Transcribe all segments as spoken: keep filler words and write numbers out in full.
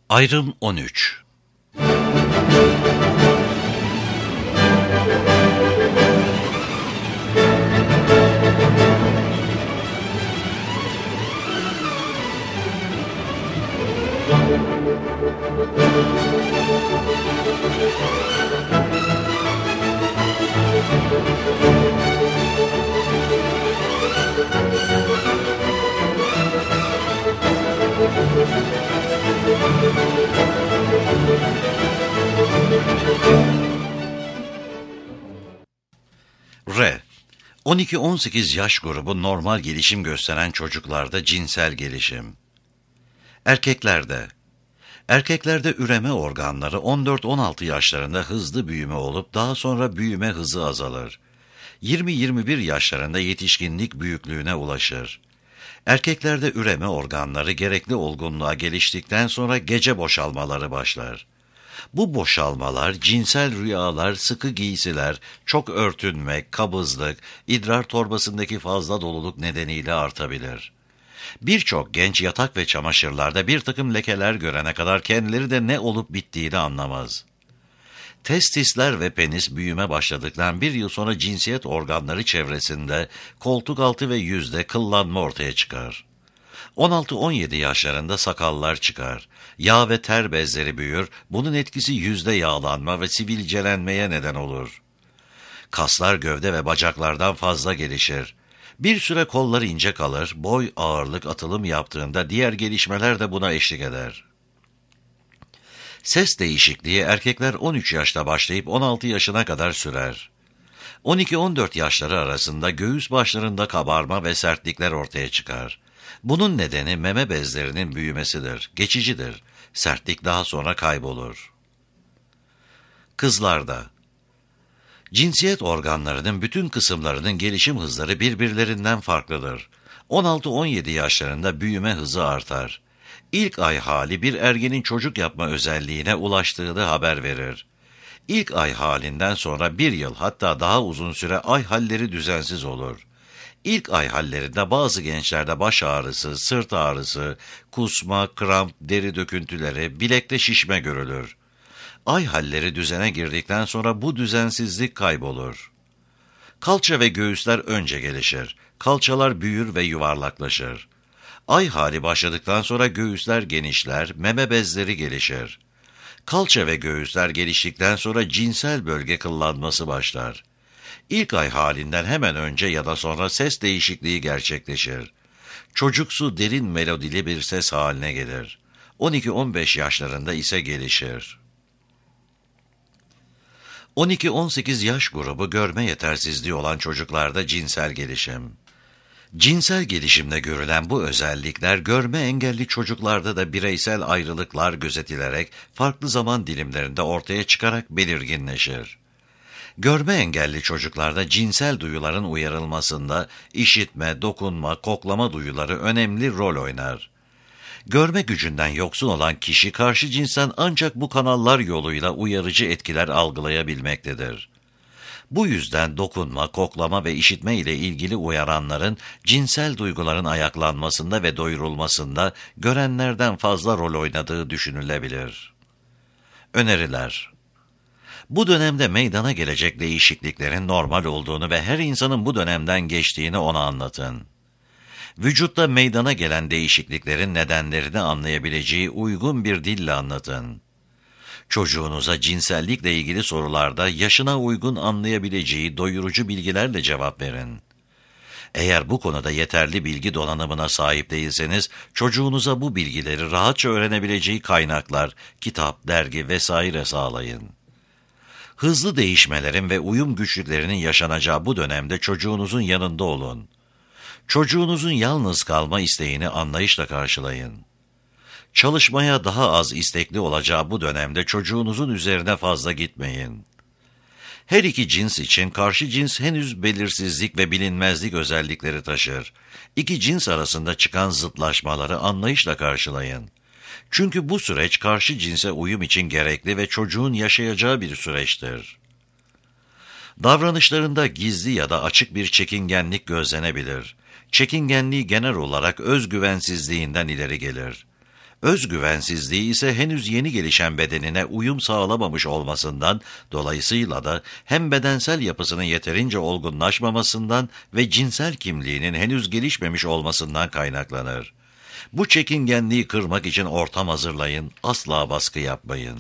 Ayrım on üç. R. on iki on sekiz yaş grubu normal gelişim gösteren çocuklarda cinsel gelişim. Erkeklerde Erkeklerde üreme organları on dört on altı yaşlarında hızlı büyüme olup daha sonra büyüme hızı azalır. yirmi yirmi bir yaşlarında yetişkinlik büyüklüğüne ulaşır. Erkeklerde üreme organları gerekli olgunluğa geliştikten sonra gece boşalmaları başlar. Bu boşalmalar, cinsel rüyalar, sıkı giysiler, çok örtünmek, kabızlık, idrar torbasındaki fazla doluluk nedeniyle artabilir. Birçok genç yatak ve çamaşırlarda bir takım lekeler görene kadar kendileri de ne olup bittiğini anlamaz. Testisler ve penis büyüme başladıktan bir yıl sonra cinsiyet organları çevresinde, koltuk altı ve yüzde kıllanma ortaya çıkar. on altı on yedi yaşlarında sakallar çıkar. Yağ ve ter bezleri büyür, bunun etkisi yüzde yağlanma ve sivilcelenmeye neden olur. Kaslar gövde ve bacaklardan fazla gelişir. Bir süre kollar ince kalır, boy ağırlık atılım yaptığında diğer gelişmeler de buna eşlik eder. Ses değişikliği erkekler on üç yaşta başlayıp on altı yaşına kadar sürer. on iki on dört yaşları arasında göğüs başlarında kabarma ve sertlikler ortaya çıkar. Bunun nedeni meme bezlerinin büyümesidir, geçicidir. Sertlik daha sonra kaybolur. Kızlarda cinsiyet organlarının bütün kısımlarının gelişim hızları birbirlerinden farklıdır. on altı on yedi yaşlarında büyüme hızı artar. İlk ay hali bir ergenin çocuk yapma özelliğine ulaştığını haber verir. İlk ay halinden sonra bir yıl hatta daha uzun süre ay halleri düzensiz olur. İlk ay hallerinde bazı gençlerde baş ağrısı, sırt ağrısı, kusma, kramp, deri döküntüleri, bilekte şişme görülür. Ay halleri düzene girdikten sonra bu düzensizlik kaybolur. Kalça ve göğüsler önce gelişir. Kalçalar büyür ve yuvarlaklaşır. Ay hali başladıktan sonra göğüsler genişler, meme bezleri gelişir. Kalça ve göğüsler geliştikten sonra cinsel bölge kıllanması başlar. İlk ay halinden hemen önce ya da sonra ses değişikliği gerçekleşir. Çocuksu derin melodili bir ses haline gelir. on iki on beş yaşlarında ise gelişir. on iki on sekiz yaş grubu görme yetersizliği olan çocuklarda cinsel gelişim. Cinsel gelişimde görülen bu özellikler görme engelli çocuklarda da bireysel ayrılıklar gözetilerek farklı zaman dilimlerinde ortaya çıkarak belirginleşir. Görme engelli çocuklarda cinsel duyuların uyarılmasında işitme, dokunma, koklama duyuları önemli rol oynar. Görme gücünden yoksun olan kişi karşı cinsten ancak bu kanallar yoluyla uyarıcı etkiler algılayabilmektedir. Bu yüzden dokunma, koklama ve işitme ile ilgili uyaranların cinsel duyguların ayaklanmasında ve doyurulmasında görenlerden fazla rol oynadığı düşünülebilir. Öneriler: Bu dönemde meydana gelecek değişikliklerin normal olduğunu ve her insanın bu dönemden geçtiğini ona anlatın. Vücutta meydana gelen değişikliklerin nedenlerini anlayabileceği uygun bir dille anlatın. Çocuğunuza cinsellikle ilgili sorularda yaşına uygun anlayabileceği doyurucu bilgilerle cevap verin. Eğer bu konuda yeterli bilgi donanımına sahip değilseniz, çocuğunuza bu bilgileri rahatça öğrenebileceği kaynaklar, kitap, dergi vesaire sağlayın. Hızlı değişmelerin ve uyum güçlüklerinin yaşanacağı bu dönemde çocuğunuzun yanında olun. Çocuğunuzun yalnız kalma isteğini anlayışla karşılayın. Çalışmaya daha az istekli olacağı bu dönemde çocuğunuzun üzerine fazla gitmeyin. Her iki cins için karşı cins henüz belirsizlik ve bilinmezlik özellikleri taşır. İki cins arasında çıkan zıtlaşmaları anlayışla karşılayın. Çünkü bu süreç karşı cinse uyum için gerekli ve çocuğun yaşayacağı bir süreçtir. Davranışlarında gizli ya da açık bir çekingenlik gözlenebilir. Çekingenliği genel olarak özgüvensizliğinden ileri gelir. Özgüvensizliği ise henüz yeni gelişen bedenine uyum sağlamamış olmasından, dolayısıyla da hem bedensel yapısının yeterince olgunlaşmamasından ve cinsel kimliğinin henüz gelişmemiş olmasından kaynaklanır. Bu çekingenliği kırmak için ortam hazırlayın, asla baskı yapmayın.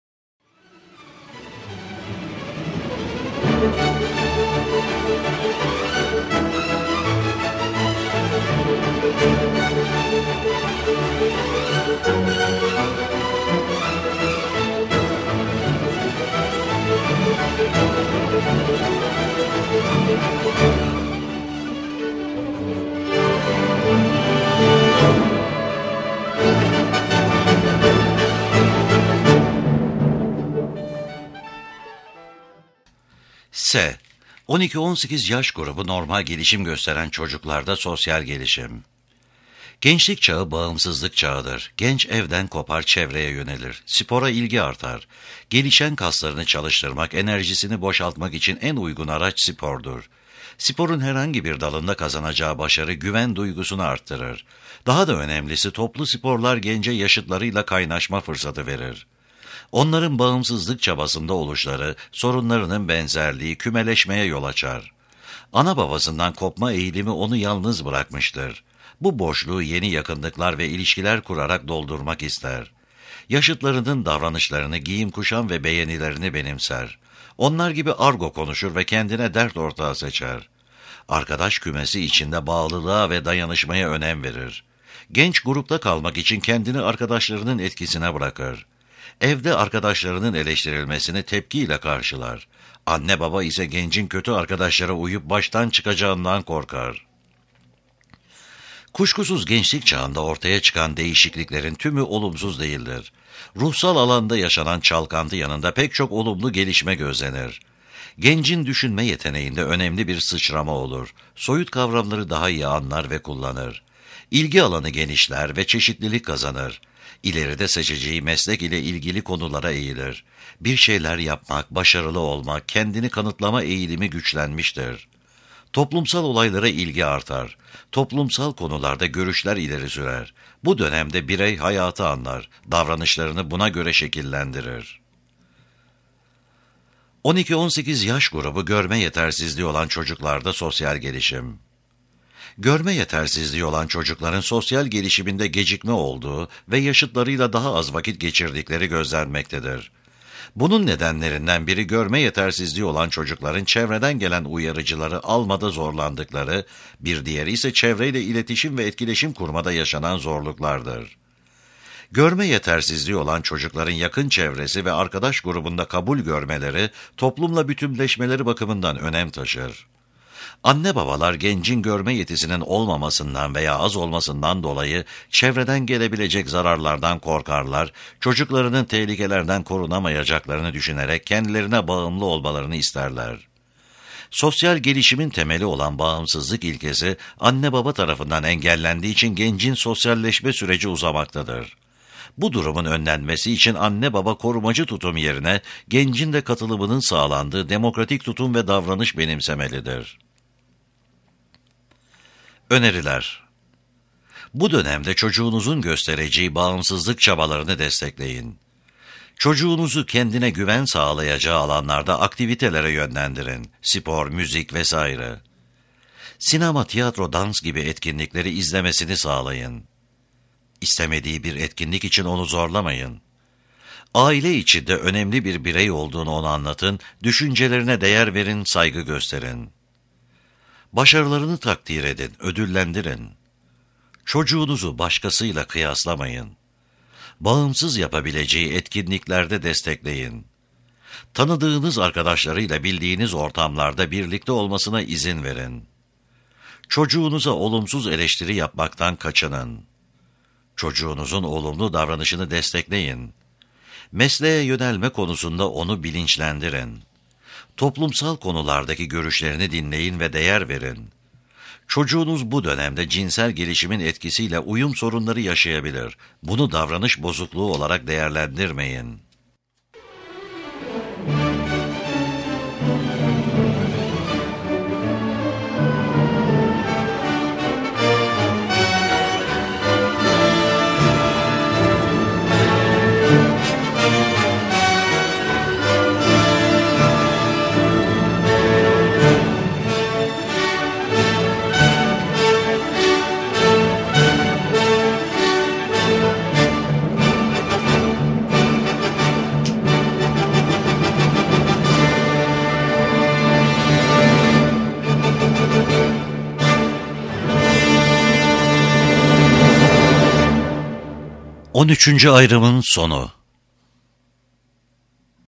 S. on iki on sekiz yaş grubu normal gelişim gösteren çocuklarda sosyal gelişim. Gençlik çağı bağımsızlık çağıdır. Genç evden kopar, çevreye yönelir. Spora ilgi artar. Gelişen kaslarını çalıştırmak, enerjisini boşaltmak için en uygun araç spordur. Sporun herhangi bir dalında kazanacağı başarı güven duygusunu arttırır. Daha da önemlisi toplu sporlar gence yaşıtlarıyla kaynaşma fırsatı verir. Onların bağımsızlık çabasında oluşları, sorunlarının benzerliği kümeleşmeye yol açar. Ana babasından kopma eğilimi onu yalnız bırakmıştır. Bu boşluğu yeni yakınlıklar ve ilişkiler kurarak doldurmak ister. Yaşıtlarının davranışlarını, giyim kuşam ve beğenilerini benimser. Onlar gibi argo konuşur ve kendine dert ortağı seçer. Arkadaş kümesi içinde bağlılığa ve dayanışmaya önem verir. Genç grupta kalmak için kendini arkadaşlarının etkisine bırakır. Evde arkadaşlarının eleştirilmesini tepkiyle karşılar. Anne baba ise gencin kötü arkadaşlara uyup baştan çıkacağından korkar. Kuşkusuz gençlik çağında ortaya çıkan değişikliklerin tümü olumsuz değildir. Ruhsal alanda yaşanan çalkantı yanında pek çok olumlu gelişme gözlenir. Gencin düşünme yeteneğinde önemli bir sıçrama olur. Soyut kavramları daha iyi anlar ve kullanır. İlgi alanı genişler ve çeşitlilik kazanır. İleride seçeceği meslek ile ilgili konulara eğilir. Bir şeyler yapmak, başarılı olmak, kendini kanıtlama eğilimi güçlenmiştir. Toplumsal olaylara ilgi artar. Toplumsal konularda görüşler ileri sürer. Bu dönemde birey hayatı anlar, davranışlarını buna göre şekillendirir. on iki on sekiz yaş grubu görme yetersizliği olan çocuklarda sosyal gelişim. Görme yetersizliği olan çocukların sosyal gelişiminde gecikme olduğu ve yaşıtlarıyla daha az vakit geçirdikleri gözlenmektedir. Bunun nedenlerinden biri görme yetersizliği olan çocukların çevreden gelen uyarıcıları almada zorlandıkları, bir diğeri ise çevreyle iletişim ve etkileşim kurmada yaşanan zorluklardır. Görme yetersizliği olan çocukların yakın çevresi ve arkadaş grubunda kabul görmeleri, toplumla bütünleşmeleri bakımından önem taşır. Anne babalar gencin görme yetisinin olmamasından veya az olmasından dolayı çevreden gelebilecek zararlardan korkarlar, çocuklarının tehlikelerden korunamayacaklarını düşünerek kendilerine bağımlı olmalarını isterler. Sosyal gelişimin temeli olan bağımsızlık ilkesi, anne baba tarafından engellendiği için gencin sosyalleşme süreci uzamaktadır. Bu durumun önlenmesi için anne baba korumacı tutum yerine gencin de katılımının sağlandığı demokratik tutum ve davranış benimsemelidir. Öneriler. Bu dönemde çocuğunuzun göstereceği bağımsızlık çabalarını destekleyin. Çocuğunuzu kendine güven sağlayacağı alanlarda aktivitelere yönlendirin. Spor, müzik vesaire. Sinema, tiyatro, dans gibi etkinlikleri izlemesini sağlayın. İstemediği bir etkinlik için onu zorlamayın. Aile içinde önemli bir birey olduğunu ona anlatın, düşüncelerine değer verin, saygı gösterin. Başarılarını takdir edin, ödüllendirin. Çocuğunuzu başkasıyla kıyaslamayın. Bağımsız yapabileceği etkinliklerde destekleyin. Tanıdığınız arkadaşlarıyla bildiğiniz ortamlarda birlikte olmasına izin verin. Çocuğunuza olumsuz eleştiri yapmaktan kaçının. Çocuğunuzun olumlu davranışını destekleyin. Mesleğe yönelme konusunda onu bilinçlendirin. Toplumsal konulardaki görüşlerini dinleyin ve değer verin. Çocuğunuz bu dönemde cinsel gelişimin etkisiyle uyum sorunları yaşayabilir. Bunu davranış bozukluğu olarak değerlendirmeyin. on üçüncü ayrımın sonu.